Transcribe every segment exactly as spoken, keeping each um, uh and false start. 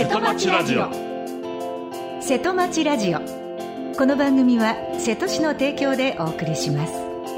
瀬戸町ラジオ。 瀬戸町ラジオ、この番組は瀬戸市の提供でお送りします。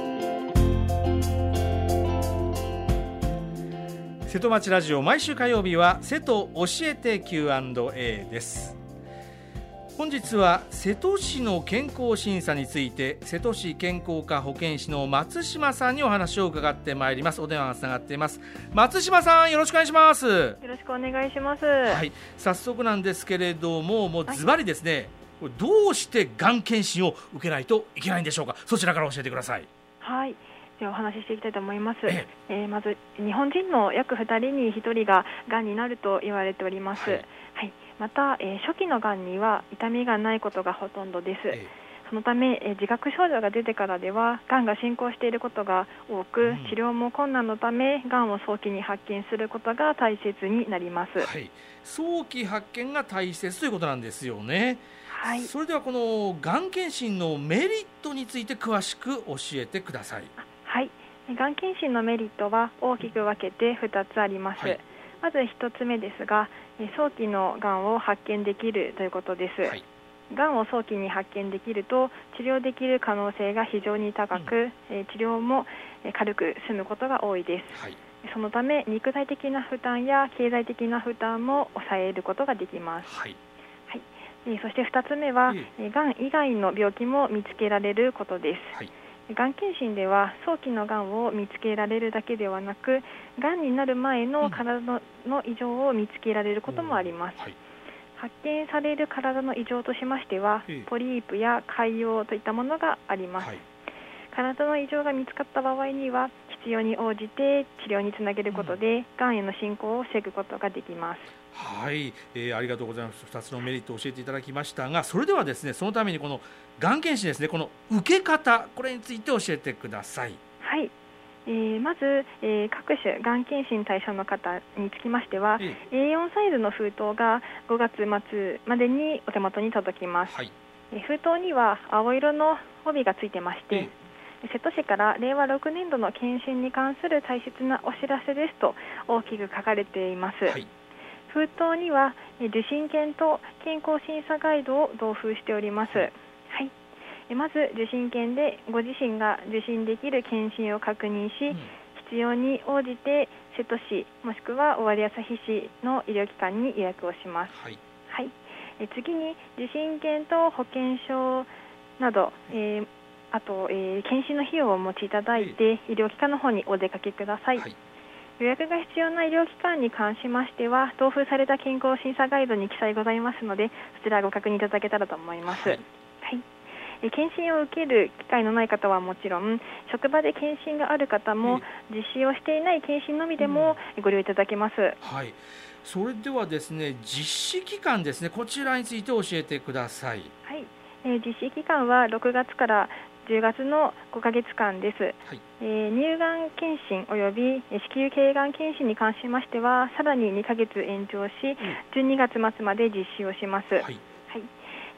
瀬戸町ラジオ、毎週火曜日は瀬戸教えて キューアンドエー です。本日は瀬戸市の健康審査について、瀬戸市健康課保健師の松島さんにお話を伺ってまいります。お電話がつながっています。松島さん、よろしくお願いします。 よろしくお願いします。 はい、早速なんですけれども、もうズバリですね、はい、どうしてがん検診を受けないといけないんでしょうか。そちらから教えてください。 はい、ではお話ししていきたいと思います。ええー、まず日本人の約ふたりにひとりががんになると言われております。はい、はい、また、えー、初期のがんには痛みがないことがほとんどです。えーそのため、えー、自覚症状が出てからではがんが進行していることが多く、うん、治療も困難のためがんを早期に発見することが大切になります。 はい、早期発見が大切ということなんですよね。 はい、 それではこのがん検診のメリットについて詳しく教えてください。 はい、がん検診のメリットは大きく分けてふたつあります。はい、まずひとつめですが、早期のがんを発見できるということです。はい、がんを早期に発見できると治療できる可能性が非常に高く、うん、治療も軽く済むことが多いです。はい、そのため肉体的な負担や経済的な負担も抑えることができます。はいはい、そしてふたつめは、えー、がん以外の病気も見つけられることです。はい、がん検診では早期のがんを見つけられるだけではなく、がんになる前の体の異常を見つけられることもあります。うん、はい、発見される体の異常としましては、ポリープや潰瘍といったものがあります。はい、体の異常が見つかった場合には必要に応じて治療につなげることで、うん、がんへの進行を防ぐことができます。 はい、えー、ありがとうございます。ふたつのメリットを教えていただきましたが、それではですね、そのためにこのがん検診ですね、この受け方、これについて教えてください。 はい、えー、まず、えー、各種がん検診対象の方につきましては、ええ、エーよん サイズの封筒がごがつ末までにお手元に届きます。はい、えー、封筒には青色の帯がついてまして、ええ、瀬戸市かられいわろくねんどの検診に関する大切なお知らせですと大きく書かれています。はい、封筒には受診券と健康審査ガイドを同封しております。はい、まず受診券でご自身が受診できる検診を確認し、うん、必要に応じて瀬戸市もしくは尾張旭市の医療機関に予約をします。はいはい、え次に受診券と保険証など、えー、あと、えー、検診の費用をお持ちいただいて、医療機関の方にお出かけください。はい、予約が必要な医療機関に関しましては同封された健康審査ガイドに記載ございますので、そちらご確認いただけたらと思います。はいはい、え検診を受ける機会のない方はもちろん、職場で検診がある方も、実施をしていない検診のみでもご利用いただけます。うん、 はい、それではですね、実施期間ですね、こちらについて教えてください。 はい、えー、実施期間はろくがつからじゅうがつのごかげつかんです。はい、えー、乳がん検診および子宮頸がん検診に関しましてはさらににかげつ延長し、うん、じゅうにがつ末まで実施をします。はいはい、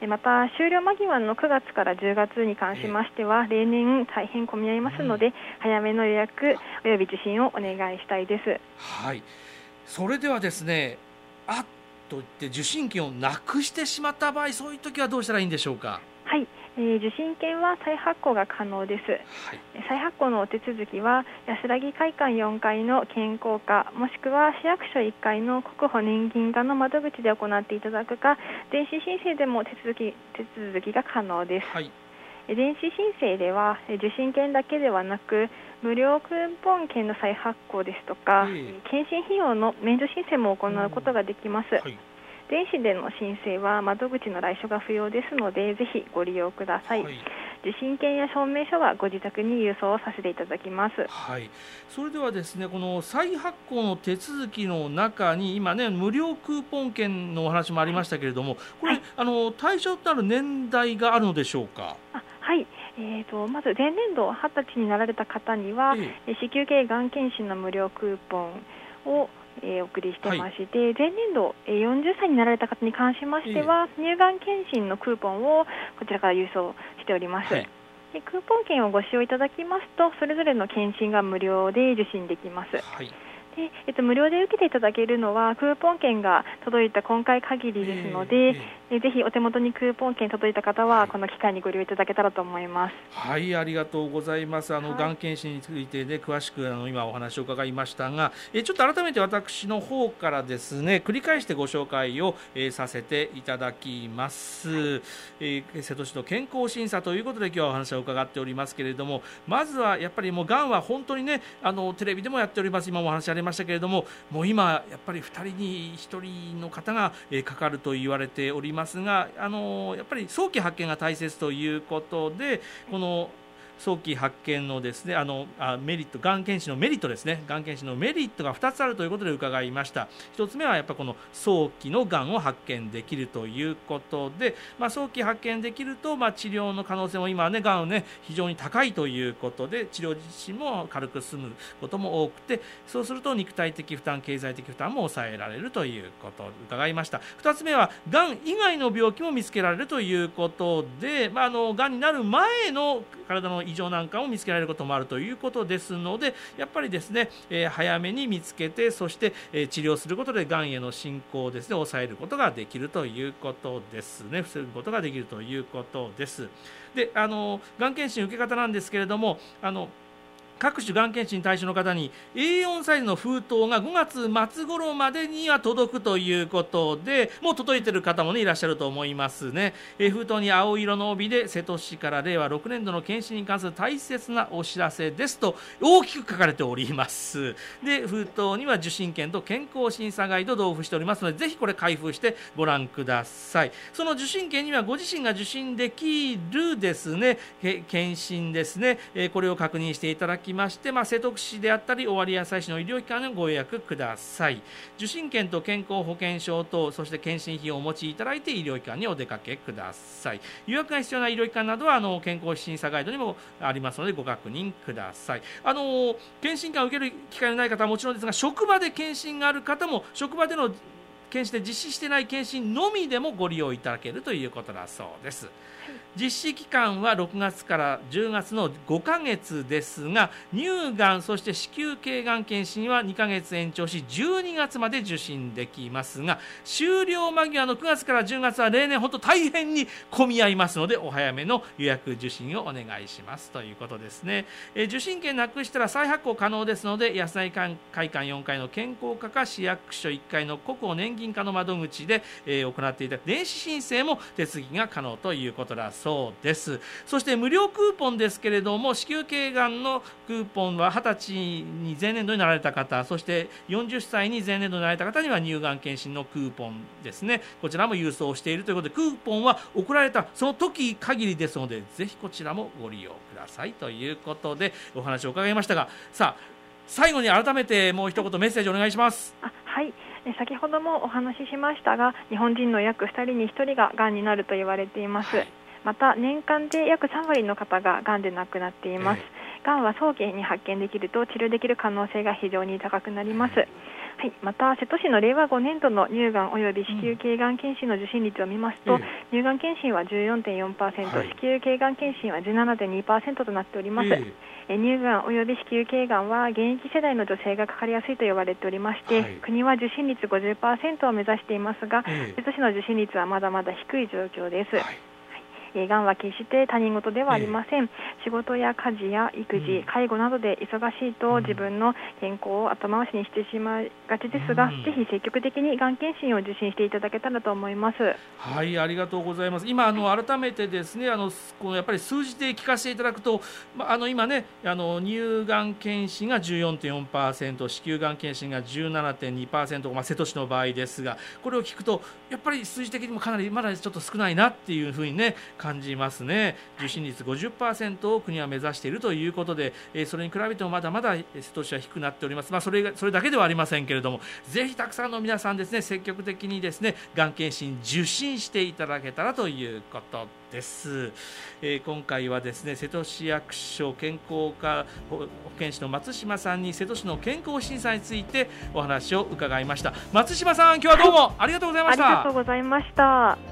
また終了間際のくがつからじゅうがつに関しましては、えー、例年大変混み合いますので、うん、早めの予約および受診をお願いしたいです。 はい、それではですね、あっと言って受診券をなくしてしまった場合、そういう時はどうしたらいいんでしょうか。 はい、えー、受診券は再発行が可能です。はい、再発行のお手続きは安らぎ会館よんかいの健康課もしくは市役所いっかいの国保年金課の窓口で行っていただくか、電子申請でも手続き、手続きが可能です。はい、電子申請では受診券だけではなく無料クーポン券の再発行ですとか、えー、検診費用の免除申請も行うことができます。うん、はい、電子での申請は窓口の来所が不要ですので、ぜひご利用ください。はい、受診券や証明書はご自宅に郵送させていただきます。 はい、それではですね、この再発行の手続きの中に今ね、無料クーポン券のお話もありましたけれども、これ、はい、あの対象となる年代があるのでしょうか。 あ、はい、えー、とまず前年度はたちになられた方には、ええ、子宮頸がん検診の無料クーポンをえー、お送りしてまして、はい、前年度、えー、よんじゅっさいになられた方に関しましては、えー、乳がん検診のクーポンをこちらから郵送しております。はい、でクーポン券をご使用いただきますと、それぞれの検診が無料で受診できます。はい、 でえっと、無料で受けていただけるのはクーポン券が届いた今回限りですので、えーえー、ぜひお手元にクーポン券届いた方はこの機会にご利用いただけたらと思います。 はい、ありがとうございます。あの、はい、がん検診についてで詳しくあの今お話を伺いましたが、えー、ちょっと改めて私の方からですね繰り返してご紹介を、えー、させていただきます、えー、瀬戸市の健康審査ということで今日はお話を伺っておりますけれども、まずはやっぱりもうがんは本当にねあのテレビでもやっております。今もお話ありましたけれども、もう今やっぱりふたりにひとりの方が、えー、かかると言われておりますが、あのやっぱり早期発見が大切ということで、この早期発見のですねあのあメリット、がん検診のメリットですね、がん検診のメリットがふたつあるということで伺いました。ひとつめはやっぱりこの早期のがんを発見できるということで、まあ、早期発見できると、まあ、治療の可能性も今はねがんはね非常に高いということで治療自身も軽く済むことも多くて、そうすると肉体的負担、経済的負担も抑えられるということを伺いました。ふたつめはがん以外の病気も見つけられるということで、まあ、あのがんになる前の体の異常なんかを見つけられることもあるということですので、やっぱりですね、えー、早めに見つけて、そして、えー、治療することでがんへの進行をですね抑えることができるということですね。防ぐことができるということです。で、あのがん検診受け方なんですけれども、あの各種がん検診対象の方に エーよん サイズの封筒がごがつまつ頃までには届くということで、もう届いている方も、ね、いらっしゃると思いますね。え封筒に青色の帯で瀬戸市かられいわろくねんどの検診に関する大切なお知らせですと大きく書かれております。で、封筒には受診券と健康審査ガイドを同封しておりますので、ぜひこれ開封してご覧ください。その受診券にはご自身が受診できるですね検診ですね、えこれを確認していただきまして、まあ、瀬戸市であったり尾張旭市の医療機関にご予約ください。受診券と健康保険証とそして検診費をお持ちいただいて医療機関にお出かけください。予約が必要な医療機関などはあの健康審査ガイドにもありますのでご確認ください。あの検診券を受ける機会のない方はもちろんですが、職場で検診がある方も職場での検診で実施していない検診のみでもご利用いただけるということだそうです。実施期間はろくがつからじゅうがつのごかげつですが、乳がんそして子宮頸がん検診はにかげつ延長しじゅうにがつまで受診できますが、終了間際のくがつからじゅうがつは例年本当大変に混み合いますので、お早めの予約受診をお願いしますということですね。え受診券なくしたら再発行可能ですので、安内会館よんかいの健康課か市役所いっかいの国保年金課の窓口で、えー、行っていただく電子申請も手続きが可能ということだそうです。そして無料クーポンですけれども、子宮頸がんのクーポンははたちに前年度になられた方、そしてよんじゅっさいに前年度になられた方には乳がん検診のクーポンですね、こちらも郵送しているということで、クーポンは送られたその時限りですので、ぜひこちらもご利用くださいということでお話を伺いましたが、さあ最後に改めてもう一言メッセージお願いします。 あ、はい、先ほどもお話ししましたが、日本人の約ふたりにひとりががんになると言われています、はい、また年間で約さんわりの方ががんで亡くなっています、えー、がんは早期に発見できると治療できる可能性が非常に高くなります、はい、また瀬戸市のれいわごねんどの乳がんおよび子宮頸がん検診の受診率を見ますと、うん、乳がん検診は じゅうよんてんよんパーセント、はい、子宮頸がん検診は じゅうななてんにパーセント となっております、えー乳がんおよび子宮頸がんは現役世代の女性がかかりやすいと言われておりまして、はい、国は受診率 ごじゅっパーセント を目指していますが、瀬戸市の受診率はまだまだ低い状況です、はい、がんは決して他人事ではありません、えー、仕事や家事や育児、うん、介護などで忙しいと自分の健康を後回しにしてしまいがちですが、うん、ぜひ積極的にがん検診を受診していただけたらと思います。 はい、ありがとうございます。今あの改めてですね、あのこのやっぱり数字で聞かせていただくと、ま、あの今ねあの乳がん検診が じゅうよんてんよんパーセント、 子宮がん検診が じゅうななてんにパーセント、まあ、瀬戸市の場合ですが、これを聞くとやっぱり数字的にもかなりまだちょっと少ないなっていうふうにね感じますね。受診率 ごじゅっパーセント を国は目指しているということで、えー、それに比べてもまだまだ瀬戸市は低くなっております。まあ、それがそれだけではありませんけれども、ぜひたくさんの皆さんですね積極的にですねがん検診受診していただけたらということです、えー、今回はですね瀬戸市役所健康課保健師の松島さんに瀬戸市の健康審査についてお話を伺いました。松島さん、今日はどうもありがとうございました。 ありがとうございました。